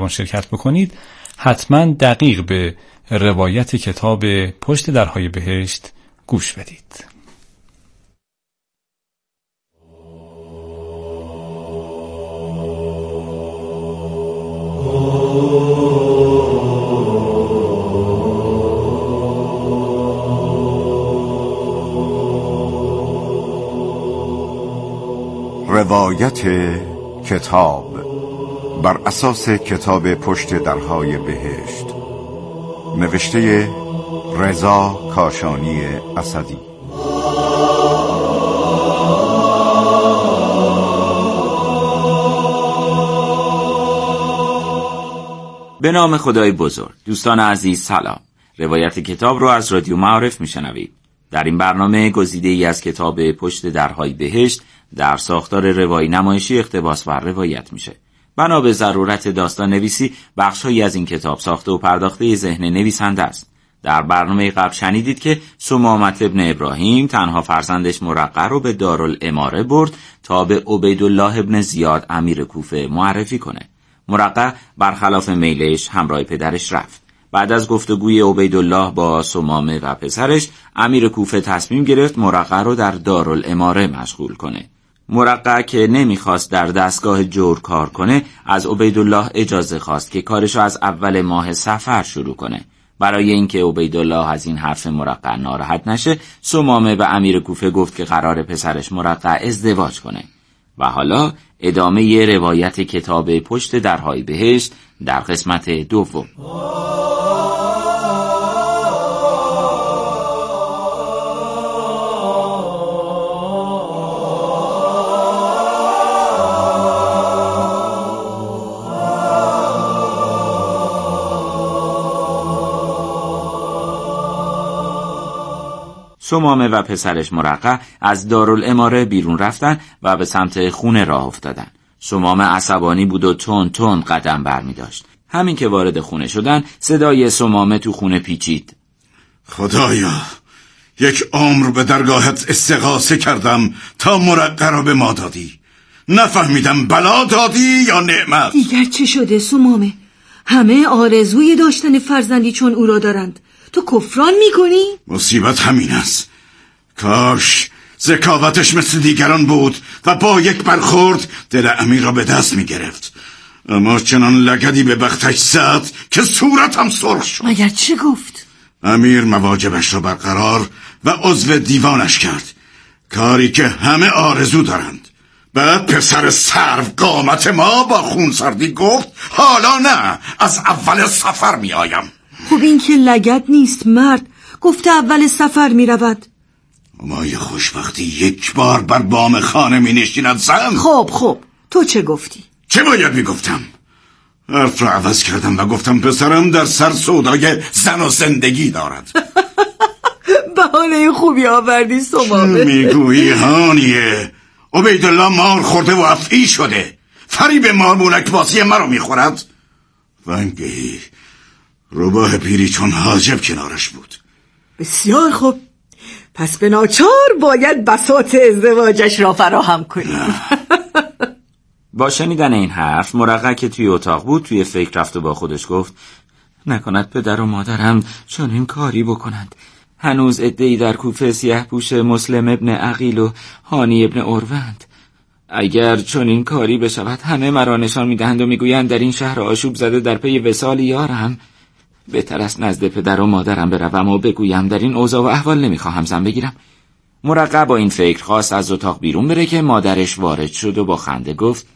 آن شرکت بکنید، حتما دقیق به روایت کتاب پشت درهای بهشت گوش بدید. روایت کتاب بر اساس کتاب پشت درهای بهشت، نوشته رضا کاشانی اسدی. به نام خدای بزرگ. دوستان عزیز سلام. روایت کتاب رو از رادیو معارف میشنوید. در این برنامه گزیده‌ای از کتاب پشت درهای بهشت در ساختار روایی نمایشی اقتباس و روایت میشه. بنا به ضرورت داستان نویسی بخش‌هایی از این کتاب ساخته و پرداخته ذهن نویسنده است. در برنامه قبل شنیدید که ثمامة ابن ابراهیم تنها فرزندش مرقع رو به دارالاماره برد تا به عبیدالله ابن زیاد امیر کوفه معرفی کنه. مرقع برخلاف میلش همراه پدرش رفت. بعد از گفتگوی عبیدالله با ثمامه و پسرش، امیر کوفه تصمیم گرفت مرقع رو در دارالاماره مشغول کنه. مرقع که نمیخواست در دستگاه جور کار کنه، از عبیدالله اجازه خواست که کارشو از اول ماه صفر شروع کنه. برای اینکه عبیدالله از این حرف مرقع ناراحت نشه، ثمامه به امیر کوفه گفت که قرار پسرش مرقع ازدواج کنه. و حالا ادامه روایت کتاب پشت درهای بهشت در قسمت دوم. ثمامه و پسرش مرقع از دارالاماره بیرون رفتن و به سمت خونه راه افتادن. ثمامه عصبانی بود و تون تون قدم برمی داشت. همین که وارد خونه شدن، صدای ثمامه تو خونه پیچید. خدایا، یک عمر به درگاهت استغاثه کردم تا مرقع را به ما دادی. نفهمیدم بلا دادی یا نعمت. دیگر چه شده ثمامه؟ همه آرزوی داشتن فرزندی چون او را دارند، تو کفران میکنی؟ مصیبت همین است. کاش ذکاوتش مثل دیگران بود و با یک برخورد دل امیر را به دست میگرفت. اما چنان لگدی به بختش زد که صورتم سرخ شد. مگر چه گفت؟ امیر مواجبش را برقرار و عضو دیوانش کرد، کاری که همه آرزو دارند. بعد پسر سرو قامت ما با خونسردی گفت حالا نه، از اول سفر می آیم. خب این که لگد نیست مرد، گفته اول سفر می رود. اما یه خوشبختی یک بار بر بام خانه می نشیند زن. خب تو چه گفتی؟ چه باید می گفتم؟ حرف را عوض کردم و گفتم پسرم در سر سودای زن و زندگی دارد. بهانه خوبی آوردی ثمامه. میگویی هانیه؟ عبیدالله مار خورده و افعی شده، فریب مارمولک باسی مرا میخورد. ونگهی روباه پیری چون حاجب کنارش بود. بسیار خوب، پس به ناچار باید بساط ازدواجش را فراهم کنیم. با شنیدن این حرف مرقع که توی اتاق بود توی فکر رفت و با خودش گفت نکند پدر و مادرم چون این کاری بکنند. هنوز عده‌ای در کوفه سیاه پوش مسلم ابن عقیل و هانی ابن اروند. اگر چون این کاری بشود همه مرا نشان میدهند و میگویند در این شهر آشوب زده در پی وصال یارم. بهتر است نزد پدر و مادرم بروم و بگویم در این اوضاع و احوال نمیخواهم زن بگیرم. مرقع با این فکر خواست از اتاق بیرون بره که مادرش وارد شد و با خنده گفت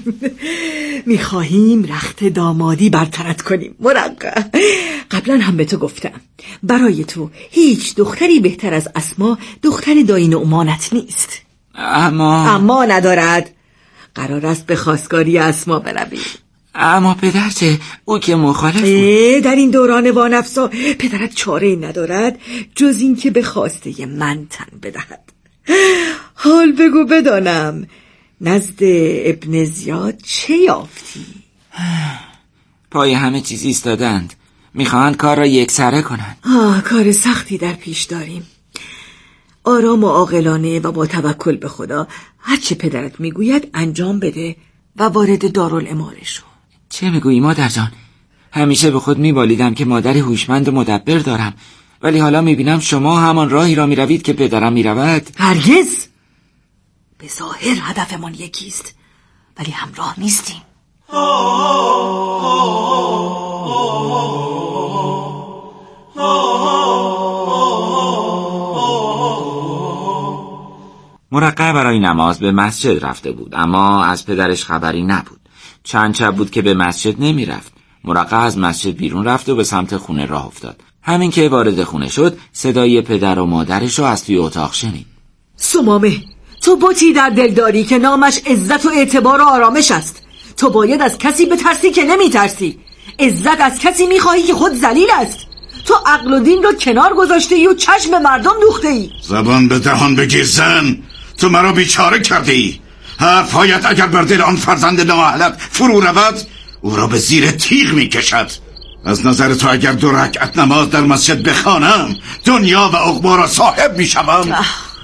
میخواهیم رخت دامادی برطرت کنیم مرقع. قبلا هم به تو گفتم برای تو هیچ دختری بهتر از اسما دختر دایی نعمانت نیست. اما ندارد. قرار است به خواستگاری اسما برویم. اما پدر چه؟ او که مخالف بود. در این دوران وانفسا پدرت چاره‌ای ندارد جز این که به خواسته من تن بدهد. حال بگو بدانم نزد ابن زیاد چه یافتی؟ پای همه چیز ایستادند. میخواهند کار را یکسره کنند. کار سختی در پیش داریم. آرام و عاقلانه و با توکل به خدا هرچه پدرت میگوید انجام بده و وارد دارالاماره شو. چه میگویی مادر جان؟ همیشه به خود میبالیدم که مادری هوشمند و مدبر دارم، ولی حالا میبینم شما همان راهی را میروید که پدرم میرود. هرگز. به ظاهر هدفمان یکیست، ولی همراه نیستیم. مرقع برای نماز به مسجد رفته بود، اما از پدرش خبری نبود. چند شب بود که به مسجد نمی رفت. مرقع از مسجد بیرون رفت و به سمت خونه راه افتاد. همین که وارد خونه شد، صدای پدر و مادرش رو از توی اتاق شنید. سمامه، تو بتی در دل داری که نامش عزت و اعتبار و آرامش است. تو باید از کسی بترسی که نمی ترسی. عزت از کسی می خواهی که خود ذلیل است. تو عقل و دین رو کنار گذاشته ای و چشم به مردم دوخته ای. زبان به دهان بگیر زن، تو مرا بیچاره کرده ای. حرفهایت اگر بر دل آن فرزند نااهلت فرو رود، او را به زیر تیغ می کشد. از نظر تو اگر 2 رکعت نماز در مسجد بخوانم، دنیا و عقبا را صاحب می شوم.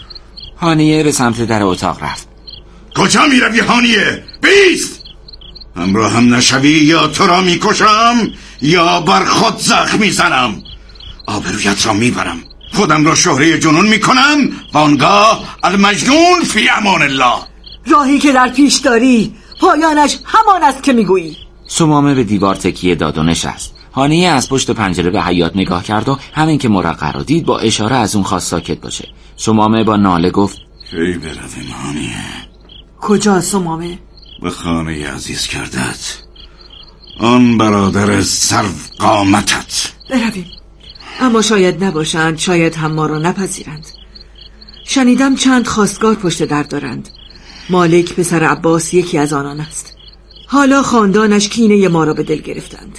هانیه به سمت در اتاق رفت. کجا می روی هانیه؟ بیست! همراه هم نشوی یا تو را می کشم یا بر خود زخم می زنم. آبرویت را می برم، خودم را شهره جنون می کنم و آنگاه المجنون فی امان الله. راهی که در پیش داری پایانش همان است که میگویی. سمامه به دیوار تکیه داد و نشست. هانیه از پشت پنجره به حیاط نگاه کرد و همین که مرقع را دید با اشاره از اون خواست ساکت باشه. سمامه با ناله گفت: کی برویم هانیه؟ کجا سمامه؟ به خانه عزیز کردت، آن برادر سرو قامتت. برویم، اما شاید نباشند، شاید هم ما را نپذیرند. شنیدم چند خواستگار پشت در دارند. مالک پسر عباس یکی از آنان است. حالا خاندانش کینه ما را به دل گرفتند.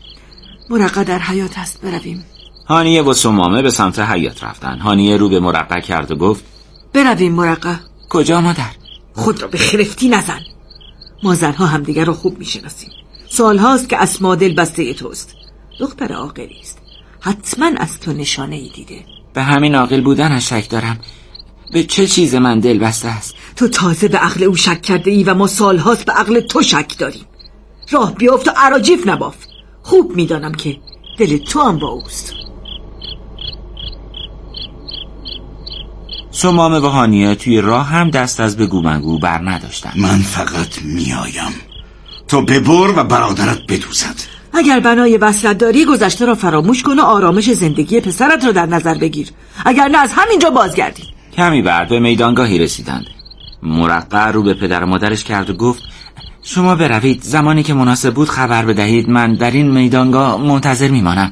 مرقع در حیاط است، برویم. هانیه و سمامه به سمت حیاط رفتند. هانیه رو به مرقع کرد و گفت: برویم مرقع. کجا مادر؟ خود را به خرفتی نزن. ما زنها همدیگر را خوب میشناسیم. سالهاست که اسما دل بسته توست. دختر عاقلی است، حتما از تو نشانه ای دیده. به همین عاقل بودنش شک دارم. به چه چیز من دل بسته است؟ تو تازه به عقل او شک کرده ای و ما سالهاست به عقل تو شک داریم. راه بیافت و اراجیف نباف. خوب میدانم که دل تو هم با اوست. سمامه و هانیه توی راه هم دست از بگو مگو بر نداشتن. من فقط میایم، تو ببر و برادرت بدوزد. اگر بنای وصلت داری گذشته را فراموش کن و آرامش زندگی پسرت را در نظر بگیر، اگر نه از همینجا بازگردی. کمی بعد به میدانگاهی رسیدند. مرقع رو به پدر و مادرش کرد و گفت: شما بروید، زمانی که مناسب بود خبر بدهید، من در این میدانگاه منتظر میمانم.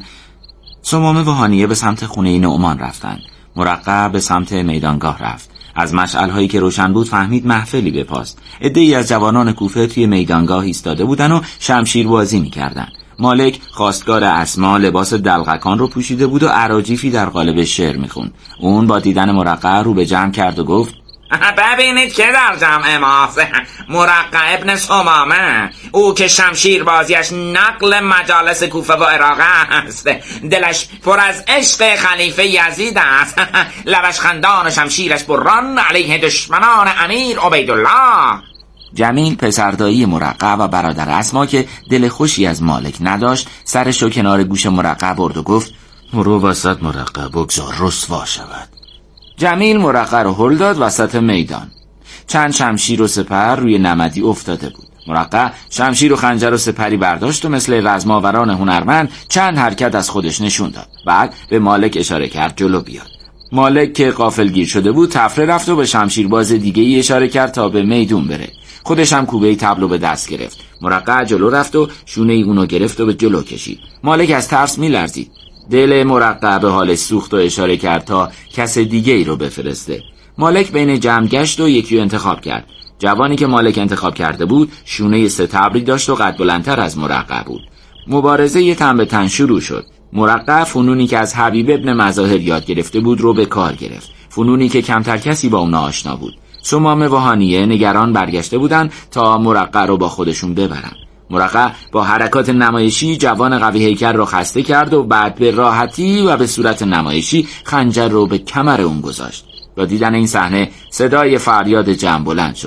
سمامه و هانیه به سمت خونه نعمان رفتند. مرقع به سمت میدانگاه رفت. از مشعل‌هایی که روشن بود فهمید محفلی بپاست. عده‌ای از جوانان کوفه توی میدانگاه ایستاده بودن و شمشیر بازی می‌کردند. مالک خواستگار اسما لباس دلقکان رو پوشیده بود و اراجیفی در قالب شعر میخوند. اون با دیدن مرقع رو به جمع کرد و گفت: ببینید که در جمع ماست، مرقع ابن سمامه، او که شمشیر بازیش نقل مجالس کوفه و عراق است، دلش پر از عشق خلیفه یزید است، لبش خندان و شمشیرش بران علیه دشمنان امیر عبیدالله. جمیل پسردایی مرقع و برادر اسما که دل خوشی از مالک نداشت سرشو کنار گوش مرقع برد و گفت: رو وسط مرقع، بگذار رسوا شود. جمیل مرقع رو هل داد وسط میدان. چند شمشیر و سپر روی نمدی افتاده بود. مرقع شمشیر و خنجر و سپری برداشت و مثل رزماوران هنرمند چند حرکت از خودش نشون داد. بعد به مالک اشاره کرد جلو بیاد. مالک که غافلگیر شده بود تفره رفت و به شمشیرباز دیگه ای اشاره کرد تا به میدون بره. خودش هم کوبه تبلو به دست گرفت. مرقع جلو رفت و شونه ای اونو گرفت و به جلو کشید. مالک از ترس میلرزید. دل مرقع به حال سوخت و اشاره کرد تا کس دیگه ای رو بفرسته. مالک بین جمع گشت و یکی رو انتخاب کرد. جوانی که مالک انتخاب کرده بود شونه ستبری داشت و قد بلندتر از مرقع بود. مبارزه یه تن به تن شروع شد. مرقع فنونی که از حبیب ابن مظاهر یاد گرفته بود رو به کار گرفت. فنونی که کمتر کسی با اون آشنا بود. سمامه و هانیه نگران برگشته بودن تا مرقع رو با خودشون ببرن. مرقع با حرکات نمایشی جوان قوی هیکل رو خسته کرد و بعد به راحتی و به صورت نمایشی خنجر رو به کمر اون گذاشت. با دیدن این صحنه صدای فریاد جمع بلند شد.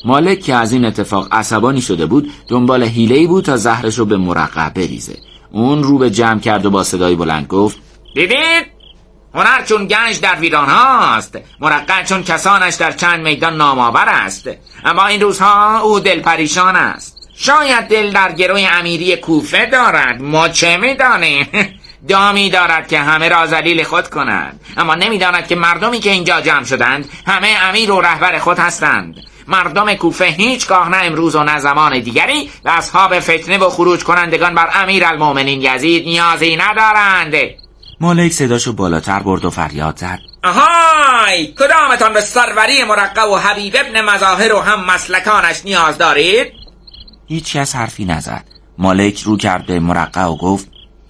مالک که از این اتفاق عصبانی شده بود دنبال حیله‌ای بود تا زهرش رو به مرقع بریزه. اون رو به جمع کرد و با صدای بلند گفت: دیدید؟ هنر چون گنج در ویران هاست، مرقع چون کسانش در چند میدان نامآور است. اما این روزها او دل پریشان است. شاید دل در گروی امیری کوفه دارد، ما چه میدانیم؟ دامی دارد که همه را ذلیل خود کند، اما نمیداند که مردمی که اینجا جمع شدند همه امیر و رهبر خود هستند. مردم کوفه هیچگاه نه امروز و نه زمان دیگری به اصحاب فتنه و خروج کنندگان بر امیرالمومنین یزید نیازی ندارند. مالک صداشو بالاتر برد و فریاد زد: آهای، کدامتان به سروری مرقع و حبیب ابن مظاهر و هم مسلکانش نیاز دارید؟ هیچ کس حرفی نزد. مالک رو کرد به مرقع و گفت: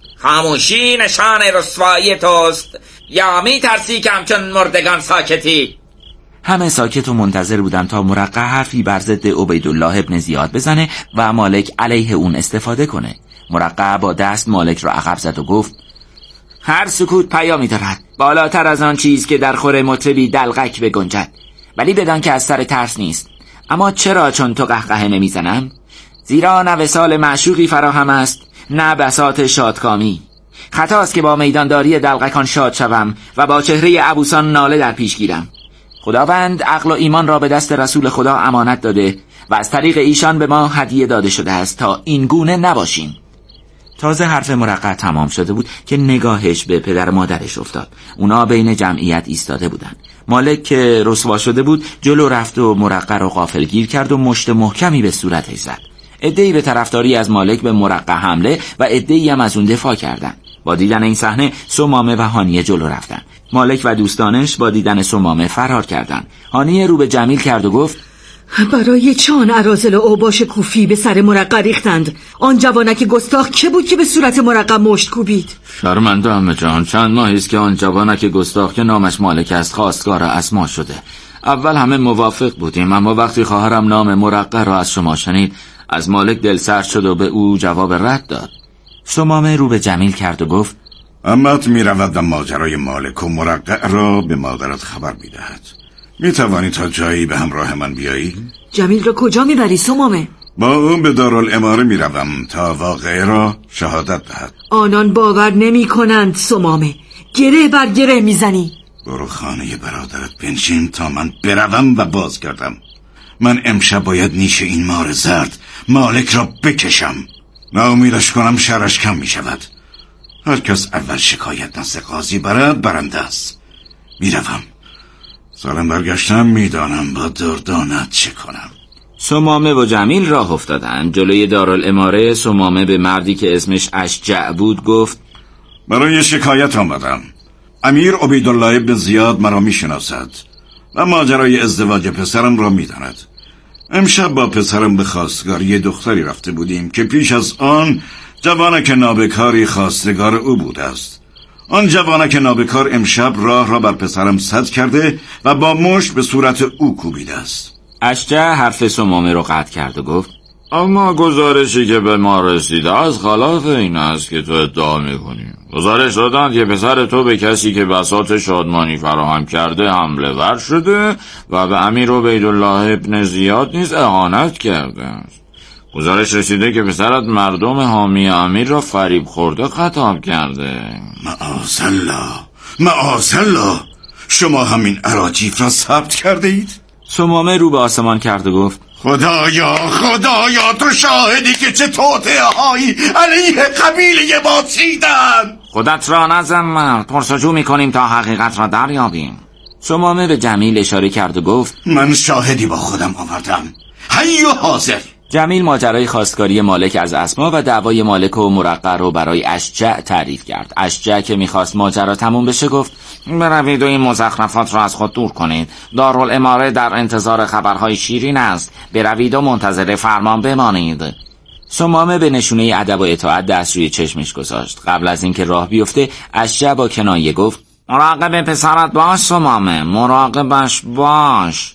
خاموشی نشان رسوایی توست، یا می ترسی که همچون مردگان ساکتی؟ همه ساکت و منتظر بودن تا مرقع حرفی بر ضد عبیدالله ابن زیاد بزنه و مالک علیه اون استفاده کنه. مرقع با دست مالک را عقب زد و گفت: هر سکوت پیامی دارد، بالاتر از آن چیز که در خور مطربی دلغک بگنجد. ولی بدان که از سر ترس نیست. اما چرا چون تو قهقه نمیزنم؟ زیرا نه وصال معشوقی فراهم است، نه بساط شادکامی. خطاست که با میدانداری دلغکان شاد شوم و با چهره عبوسان ناله در پیش گیرم. خداوند عقل و ایمان را به دست رسول خدا امانت داده و از طریق ایشان به ما هدیه داده شده است تا این گونه نباشیم. تازه حرف مرقع تمام شده بود که نگاهش به پدر مادرش افتاد. اونا بین جمعیت ایستاده بودن. مالک که رسوا شده بود جلو رفت و مرقع رو غافلگیر کرد و مشت محکمی به صورتش زد. عده‌ای به طرفداری از مالک به مرقع حمله و عده‌ای هم از اون دفاع کردند. با دیدن این صحنه سمامه و هانیه جلو رفتن. مالک و دوستانش با دیدن سمامه فرار کردند. هانیه رو به جمیل کرد و گفت: برای چه آن اراذل و اوباش کوفی به سر مرقع ریختند؟ آن جوانک گستاخ که بود که به صورت مرقع مشت کوبید؟ شرمنده عمه جان، چند ماهی است که آن جوانک گستاخ که نامش مالک است خواستگار اسما شده. اول همه موافق بودیم، اما وقتی خواهرم نام مرقع را از شما شنید از مالک دل سرد شد و به او جواب رد داد. سمامه رو به جمیل کرد و گفت: عمت می رود و ماجرای مالک و مرقع را به مادرت خبر می دهد. می توانی تا جایی به همراه من بیایی؟ جمیل را کجا می بری سمامه؟ با اون به دارالاماره می روم تا واقعه را شهادت دهد. آنان باور نمی کنند سمامه، گره بر گره می زنی. برو خانه برادرت بنشین تا من بروم و بازگردم. من امشب باید نیش این مار زرد مالک را بکشم. ناامیدش کنم شرش کم می شود. هر کس اول شکایت نزد قاضی برد برنده است. می روم. سالم برگشتم میدانم با دردانت چه کنم. سمامه و جمیل راه افتادند. جلوی دارالاماره سمامه به مردی که اسمش اشجع بود گفت: برای شکایت آمدم. امیر عبیدالله ابن زیاد مرا میشناسد و ماجرای ازدواج پسرم را میداند. امشب با پسرم به خواستگاری دختری رفته بودیم که پیش از آن جوانک نابکاری خواستگار او بوده است. آن جوانک نابکار امشب راه را بر پسرم سد کرده و با مشت به صورت او کوبیده است. اشجع حرف سمامه رو قطع کرد و گفت: اما گزارشی که به ما رسیده از خلاف این است که تو ادعا میکنی. گزارش دادند که پسر تو به کسی که بساط شادمانی فراهم کرده حمله ور شده و به امیر عبیدالله ابن زیاد نیز اهانت کرده است. گزارش رسیده که پسرت مردم حامی امیر را فریب خورده خطاب کرده. معاذالله، شما همین اراجیف را ثبت کرده اید؟ سمامه رو به آسمان کرد و گفت: خدایا تو شاهدی که چه توطئه‌هایی علیه قبیله ما چیدن. خودت را نزن مرد، پرسجو میکنیم تا حقیقت را دریابیم. سمامه به جمیل اشاره کرد و گفت: من شاهدی با خودم آوردم، حی و حاضر. جمیل ماجرای خواستگاری مالک از اسما و دعوای مالک و مرقع رو برای اشجع تعریف کرد. اشجع که میخواست ماجرا تموم بشه گفت: بروید و این مزخرفات را از خود دور کنید. دارالاماره در انتظار خبرهای شیرین است. بروید و منتظر فرمان بمانید. سمامه به نشونه ادب و اطاعت دست روی چشمش گذاشت. قبل از اینکه راه بیفته اشجع با کنایه گفت: مراقب پسرت باش سمامه، مراقبش باش.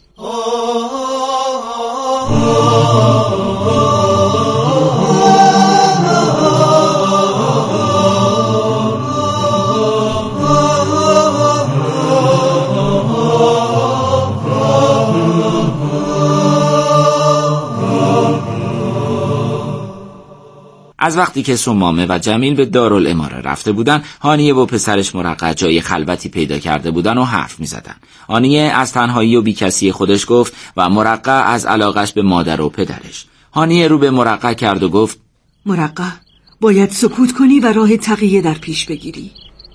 از وقتی که سمامه و جمیل به دارالاماره رفته بودن، هانیه و پسرش مرقع جای خلوتی پیدا کرده بودن و حرف می‌زدن. هانیه از تنهایی و بیکسی خودش گفت و مرقع از علاقش به مادر و پدرش. هانیه رو به مرقع کرد و گفت: مرقع، باید سکوت کنی و راه تقیه در پیش بگیری.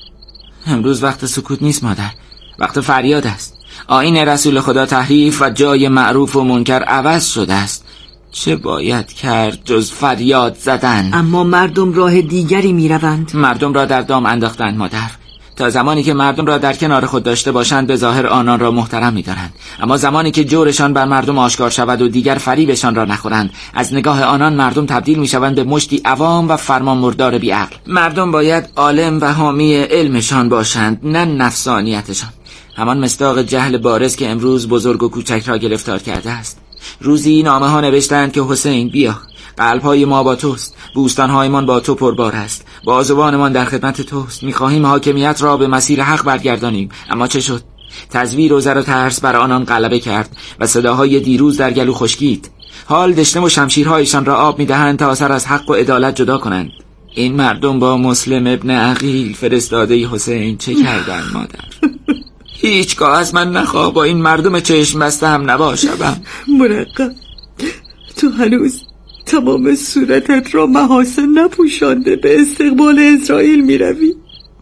امروز وقت سکوت نیست مادر، وقت فریاد است. آیین رسول خدا تحریف و جای معروف و منکر عوض شده است. چه باید کرد جز فریاد زدن؟ اما مردم راه دیگری می روند. مردم را در دام انداختند مادر. تا زمانی که مردم را در کنار خود داشته باشند به ظاهر آنان را محترم می دارند، اما زمانی که جورشان بر مردم آشکار شود و دیگر فریبشان را نخورند، از نگاه آنان مردم تبدیل می شوند به مشتی عوام و فرمانبردار بی‌عقل. مردم باید عالم و حامی علمشان باشند، نه نفسانیتشان. همان مصداق جهل بارز که امروز بزرگ و کوچک را گرفتار کرده است. روزی نامه ها نوشتند که حسین بیا، قلب‌های ما با توست، بوستان‌هایمان با تو پربار است، بازوانمان در خدمت توست، می‌خواهیم حاکمیت را به مسیر حق برگردانیم. اما چه شد؟ تزویر و زر و ترس بر آنان غلبه کرد و صداهای دیروز در گلو خشکید. حال دشنه و شمشیرهایشان را آب می‌دهند تا سر از حق و عدالت جدا کنند. این مردم با مسلم ابن عقیل فرستاده حسین چه کردند مادر؟ هیچگاه از من نخواه با این مردم چشم بسته هم نباشم. مرقع، تو هنوز تمام صورتت را محاسن نپوشانده به استقبال اسرائیل می روی.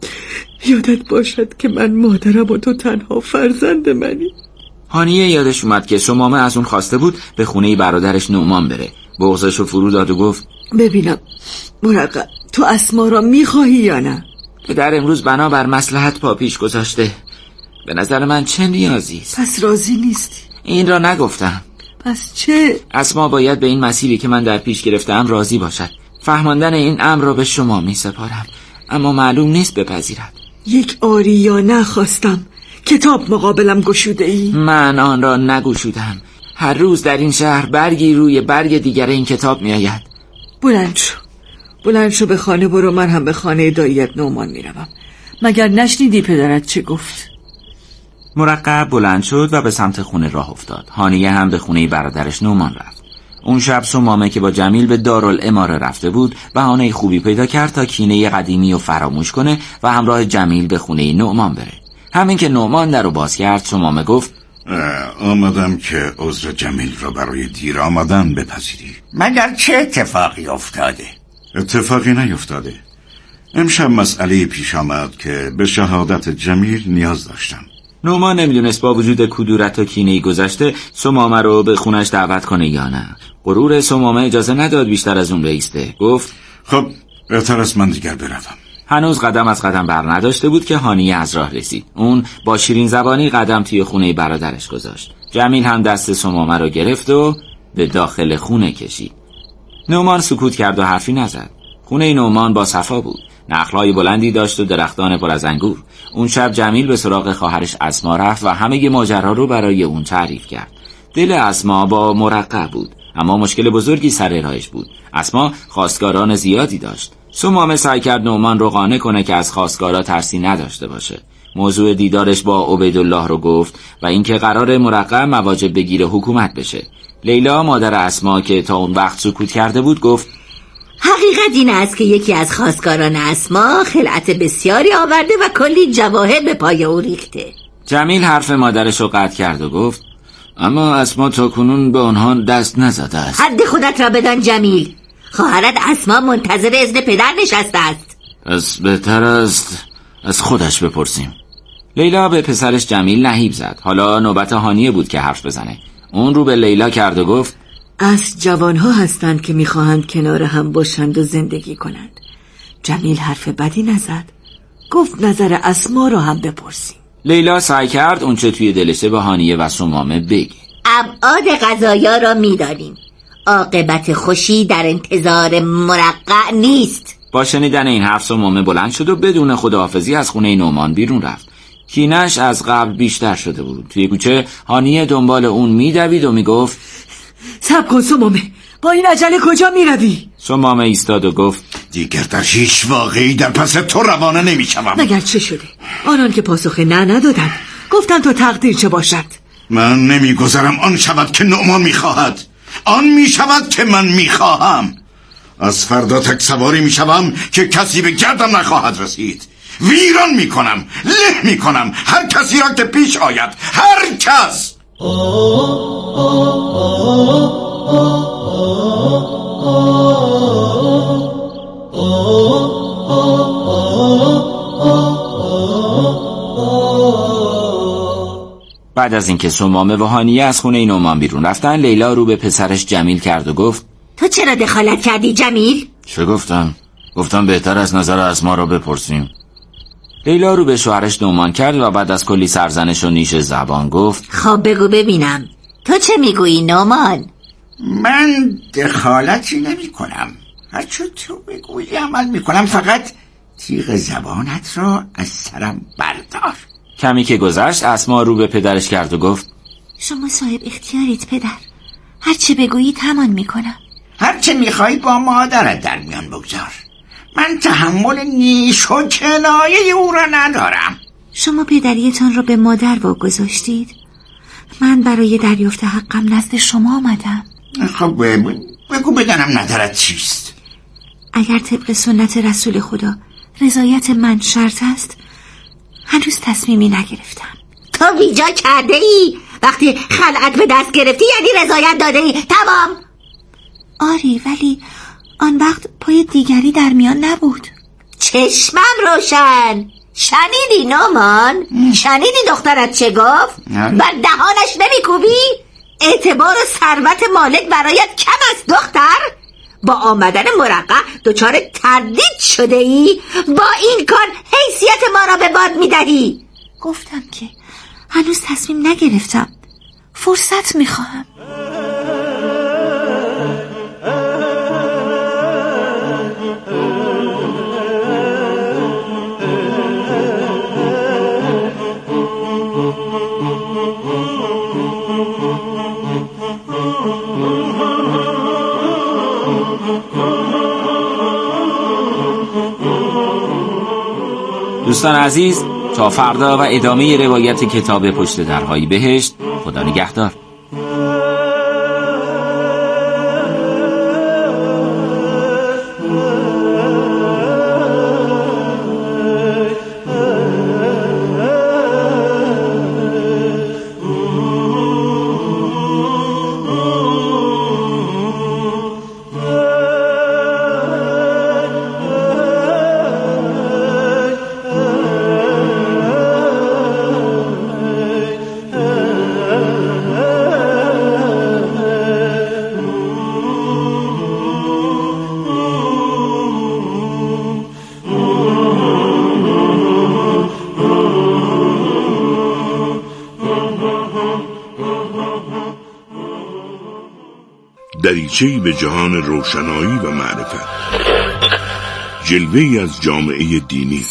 یادت باشد که من مادرم و تو تنها فرزند منی. هانیه یادش اومد که سمامه از اون خواسته بود به خونه برادرش نعمان بره. بغضش رو فرو داد و گفت: ببینم مرقع، تو اسما را می خواهی یا نه؟ پدر امروز بنابر مصلحت پا پیش گذاشته. به نظر من چه نیازی است؟ پس راضی نیستی؟ این را نگفتم. پس چه؟ اسما باید به این مسیری که من در پیش گرفتم راضی باشد. فهماندن این امر را به شما می سپارم، اما معلوم نیست بپذیرد. یک آری یا نخواستم. کتاب مقابلم گشوده ای؟ من آن را نگشودم. هر روز در این شهر برگی روی برگ دیگر این کتاب می آید. بلند شو به خانه برو، من هم به خانه داییت نعمان می روم. مگر نشنیدی پدرت چه گفت؟ مرقع بلند شد و به سمت خونه راه افتاد. هانیه هم به خونه برادرش نعمان رفت. اون شب سمامه که با جمیل به دارالاماره رفته بود بهانه خوبی پیدا کرد تا کینه قدیمی رو فراموش کنه و همراه جمیل به خونه نعمان بره. همین که نعمان در رو باز کرد سمامه گفت: آمدم که عذر جمیل را برای دیر آمدن بپذیری. مگر چه اتفاقی افتاده؟ اتفاقی نیفتاده. امشب مسئله پیش آمد که به شهادت جمیل نیاز داشتم. نعمان نمیدونست با وجود کدورت و کینه‌ای گذشته سمامه رو به خونش دعوت کنه یا نه. غرور سمامه اجازه نداد بیشتر از اون بایسته. گفت: خب بهتر است من دیگر بروم. هنوز قدم از قدم بر نداشته بود که هانیه از راه رسید. اون با شیرین زبانی قدم توی خونه برادرش گذاشت. جمیل هم دست سمامه رو گرفت و به داخل خونه کشید. نعمان سکوت کرد و حرفی نزد. خونه نعمان با صفا بود. نخل‌های بلندی داشت و درختان پر از انگور. اون شب جمیل به سراغ خواهرش اسما رفت و همه ماجرا رو برای اون تعریف کرد. دل اسما با مرقع بود، اما مشکل بزرگی سر راهش بود. اسما خواستگاران زیادی داشت. سمامه سعی کرد نعمان رو قانع کنه که از خواستگارا ترسی نداشته باشه. موضوع دیدارش با عبیدالله رو گفت و اینکه قرار مرقع مواجب بگیره حکومت بشه. لیلا مادر اسما که تا اون وقت سکوت کرده بود گفت: حقیقت این است که یکی از خواستگاران اسما خلعت بسیاری آورده و کلی جواهر به پای او ریخته. جمیل حرف مادرش رو قطع کرد و گفت: اما اسما تا کنون به آنها دست نزده است. حد خودت را بدان جمیل. خواهرت اسما منتظر اذن پدر نشسته است. پس بهتر است از خودش بپرسیم. لیلا به پسرش جمیل نهیب زد. حالا نوبت هانیه بود که حرف بزنه. اون رو به لیلا کرد و گفت: از جوانها هستند که میخواهند کنار هم باشند و زندگی کنند. جمیل حرف بدی نزد. گفت نظر اسما رو هم بپرسیم. لیلا سعی کرد اون چه توی دلشه به هانیه و سمامه بگه. ابعاد قضایا را میدانیم. عاقبت خوشی در انتظار مرقع نیست. با شنیدن این حرف سمامه بلند شد و بدون خداحافظی از خونه نعمان بیرون رفت. کینش از قبل بیشتر شده بود. توی کوچه هانیه دنبال اون میدوید و میگفت: صبر کن سمامه، با این عجله کجا میروی؟ سمامه ایستاد و گفت: دیگر در هیچ واقعی در پس تو روانه نمیشوم. مگر چه شده؟ آنان که پاسخ نه ندادند گفتن تو تقدیر چه باشد. من نمیگذارم آن شود که نعمان میخواهد. آن میشود که من میخواهم. از فردا تک سواری میشوم که کسی به گردم نخواهد رسید. ویران میکنم، له میکنم هر کسی را که پیش آید، هر کس. بعد از اینکه سمامه و هانیه از خونه نعمان بیرون رفتن، لیلا رو به پسرش جمیل کرد و گفت تو چرا دخالت کردی جمیل؟ چه گفتم؟ گفتم بهتر از نظر اسما را بپرسیم. لیلا رو به شوهرش نعمان کرد و بعد از کلی سرزنش و نیش زبان گفت خب بگو ببینم تو چه میگویی نعمان؟ من دخالتی نمی کنم، هرچه تو بگویی عمل می کنم، فقط تیغ زبانت را از سرم بردار. کمی که گذشت اسما رو به پدرش کرد و گفت شما صاحب اختیارید پدر، هرچه بگویی تمام میکنم. هرچه میخوایی با مادرت در میان بگذار، من تحمل نیش و کنایه او را ندارم. شما پدریتان را به مادر واگذاشتید، من برای دریافت حقم نزد شما آمدم. خب بگو بدانم نظرت چیست؟ اگر طبق سنت رسول خدا رضایت من شرط است، هنوز تصمیمی نگرفتم. تو بیجا کرده ای؟ وقتی خلعت به دست گرفتی یعنی رضایت داده ای، تمام. آری، ولی آن وقت پای دیگری در میان نبود. چشمم روشن. شنیدی نعمان؟ شنیدی دخترت چه گفت؟ بر دهانش نمیکوبی؟ اعتبار و ثروت مالک برایت کم است دختر؟ با آمدن مرقع دچار تردید شده ای؟ با این کار حیثیت ما را به باد میدهی. گفتم که هنوز تصمیم نگرفتم، فرصت میخواهم. دوستان عزیز، تا فردا و ادامه روایت کتاب پشت درهای بهشت. خدا نگهدار. دریچه‌ای به جهان روشنایی و معرفت، جلوه‌ای از جامعه دینی.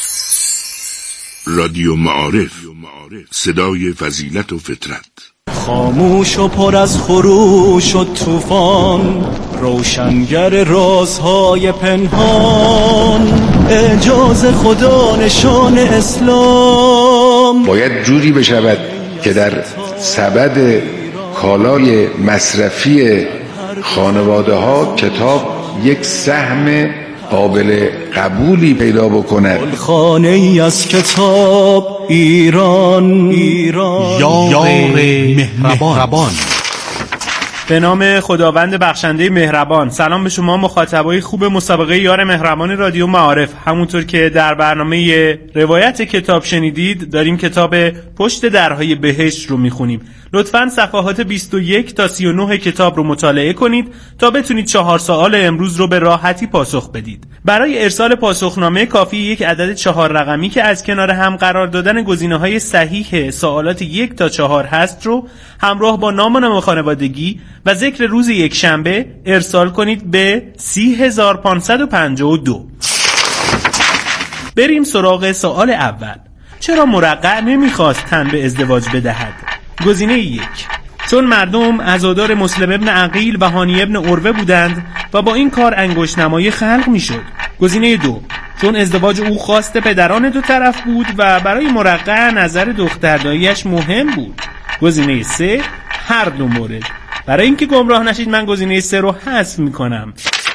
رادیو معارف، صدای فضیلت و فطرت. خاموش و پر از خروش و طوفان، روشنگر رازهای پنهان، اعجاز خدا نشان اسلام. باید جوری بشود که در سبد کالای مصرفی خانواده ها کتاب یک سهم قابل قبولی پیدا بکند. خانه ای از کتاب ایران، یار مهربان. به نام خداوند بخشنده مهربان. سلام به شما مخاطبای خوب مسابقه یار مهربان رادیو معارف. همونطور که در برنامه روایت کتاب شنیدید، داریم کتاب پشت درهای بهشت رو میخونیم. لطفاً صفحات 21 تا 39 کتاب رو مطالعه کنید تا بتونید 4 سوال امروز رو به راحتی پاسخ بدید. برای ارسال پاسخنامه کافی یک عدد 4 رقمی که از کنار هم قرار دادن گزینه‌های صحیح سوالات 1 تا 4 هست رو همراه با نام و نام خانوادگی و ذکر روز یک شنبه ارسال کنید به 30552. بریم سراغ سوال اول. چرا مرقع نمیخواست تن به ازدواج بدهد؟ گزینه 1: چون مردم عزادار مسلم ابن عقیل و هانی ابن عروه بودند و با این کار انگشت نمای خلق میشد. گزینه 2: چون ازدواج او خواست پدران دو طرف بود و برای مرقع نظر دخترداییش مهم بود. گزینه 3: هر دو مورد. برای اینکه گمراه نشید من گزینه 3 رو حذف میکنم.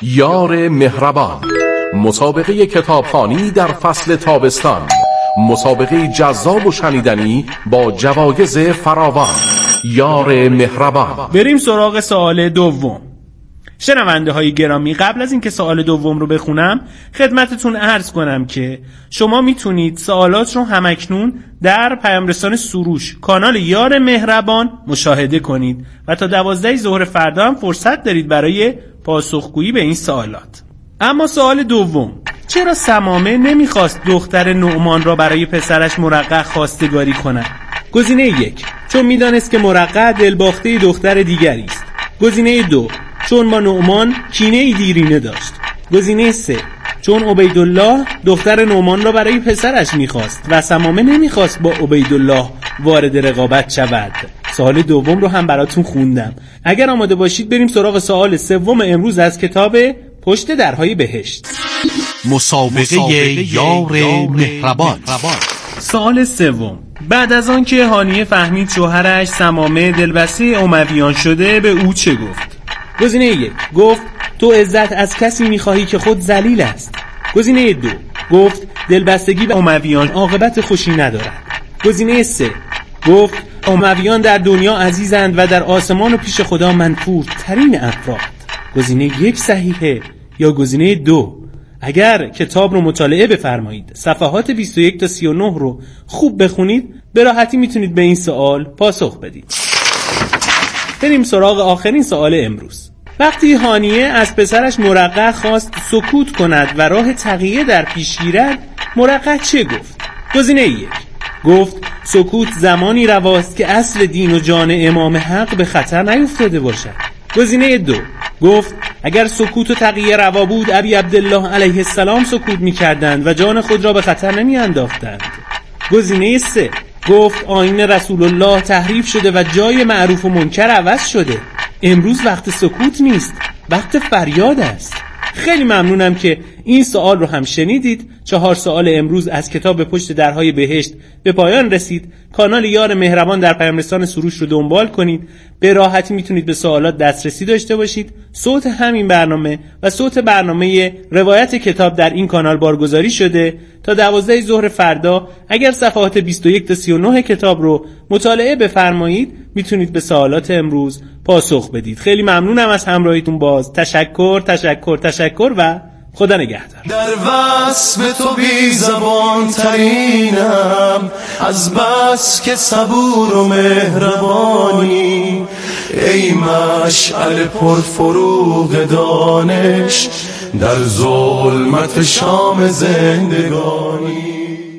یار مهربان، مسابقه کتابخوانی در فصل تابستان، مسابقه جذاب و شنیدنی با جوایز فراوان. یار مهربان. بریم سراغ سوال دوم. شنونده های گرامی، قبل از اینکه سوال دوم رو بخونم خدمتتون عرض کنم که شما میتونید سوالات رو همکنون در پیامرسان سروش کانال یار مهربان مشاهده کنید و تا 12 ظهر فردا هم فرصت دارید برای پاسخگویی به این سوالات. اما سوال دوم: چرا سمامه نمیخواست دختر نعمان را برای پسرش مرقع خواستگاری کند؟ گزینه 1: چون میدانست که مرقع دلباخته دختر دیگری است. گزینه 2: چون با نعمان کینه دیرینه داشت. گزینه 3: چون عبیدالله دختر نعمان را برای پسرش میخواست و سمامه نمیخواست با عبیدالله وارد رقابت شود. سوال دوم رو هم براتون خوندم. اگر آماده باشید بریم سراغ سوال سوم امروز از کتاب پشت درهای بهشت. مسابقه یار مهربان. سوال سوم: بعد از آن که هانیه فهمید شوهرش سمامه دلبسته امویان شده به او چه گفت؟ گزینه 1: گفت تو عزت از کسی میخواهی که خود ذلیل است. گزینه 2: گفت دلبستگی به امویان عاقبت خوشی ندارد. گزینه 3: گفت امویان در دنیا عزیزند و در آسمان و پیش خدا منفورترین افراد. گزینه 1 صحیحه یا گزینه 2؟ اگر کتاب رو مطالعه بفرمایید، صفحات 21 تا 39 رو خوب بخونید، به راحتی میتونید به این سوال پاسخ بدید. بریم سراغ آخرین سوال امروز. وقتی هانیه از پسرش مرقع خواست سکوت کند و راه تقیه در پیش گیرد، مرقع چه گفت؟ گزینه 1: گفت سکوت زمانی رواست که اصل دین و جان امام حق به خطر نیفتاده باشد. گزینه 2: گفت اگر سکوت و تقیه روا بود ابی عبدالله علیه السلام سکوت می‌کردند و جان خود را به خطر نمی‌انداختند. گزینه 3: گفت آیین رسول الله تحریف شده و جای معروف و منکر عوض شده. امروز وقت سکوت نیست، وقت فریاد است. خیلی ممنونم که این سوال رو هم شنیدید. 4 سوال امروز از کتاب پشت درهای بهشت به پایان رسید. کانال یار مهربان در پیامرسان سروش رو دنبال کنید. به راحتی میتونید به سوالات دسترسی داشته باشید. صوت همین برنامه و صوت برنامه روایت کتاب در این کانال بارگذاری شده. تا 12 ظهر فردا اگر صفحات 21 تا 39 کتاب رو مطالعه بفرمایید میتونید به سوالات امروز پاسخ بدید. خیلی ممنونم از همراهیتون. باز تشکر و خدا نگهدار. در وصف تو بی زبان ترینم، از بس که صبور و مهربانی. ای مشعل پرفروغ دانش در ظلمت شام زندگانی.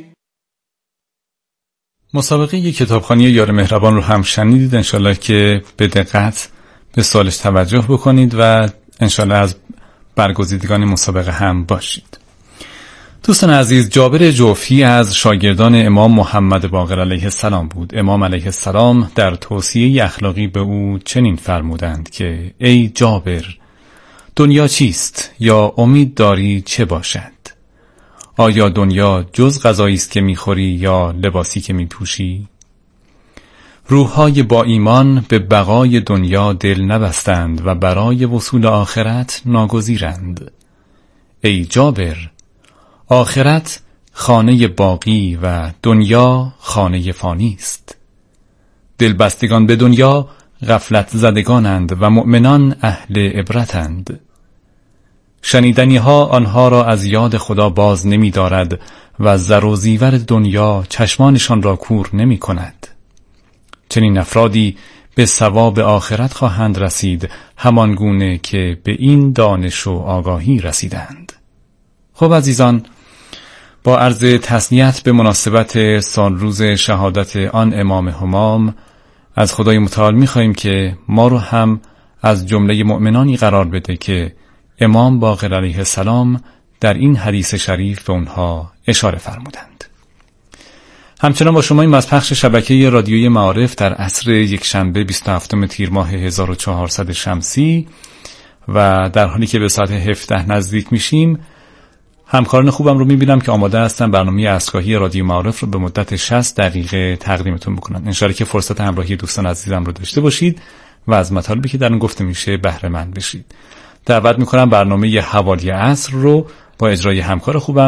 مسابقه کتابخوانی یار مهربان رو هم شنیدید. انشالله که به دقت به سوالش توجه بکنید و انشالله از برگزیدگان مسابقه هم باشید. دوستان عزیز، جابر جوفی از شاگردان امام محمد باقر علیه السلام بود. امام علیه السلام در توصیه اخلاقی به او چنین فرمودند که ای جابر، دنیا چیست یا امید داری چه باشد؟ آیا دنیا جز غذایی است که میخوری یا لباسی که میپوشی؟ روح‌های با ایمان به بقای دنیا دل نبستند و برای وصول آخرت ناگزیرند. ای جابر، آخرت خانه باقی و دنیا خانه فانی است. دلبستگان به دنیا غفلت زدگانند و مؤمنان اهل عبرتند. شنیدنی ها آنها را از یاد خدا باز نمی دارد و زر و زیور دنیا چشمانشان را کور نمی کند. چنین افرادی به ثواب آخرت خواهند رسید، همان گونه که به این دانش و آگاهی رسیدند. خب عزیزان، با عرض تسلیت به مناسبت سالروز شهادت آن امام همام از خدای متعال می‌خواهیم که ما رو هم از جمله مؤمنانی قرار بده که امام باقر علیه السلام در این حدیث شریف به اونها اشاره فرمودند. همچنان با شما این از پخش شبکه رادیویی معارف در عصر یکشنبه 27 تیر ماه 1400 شمسی و در حالی که به ساعت 17 نزدیک میشیم، همکاران خوبم رو میبینم که آماده هستن برنامه عصرگاهی رادیو معارف رو به مدت 60 دقیقه تقدیمتون بکنن. انشالله که فرصت همراهی دوستان عزیزم رو داشته باشید و از مطالبی که در اون گفته میشه بهره مند بشید. دعوت میکنم برنامه حوالی عصر رو با اجرای همکار خوبم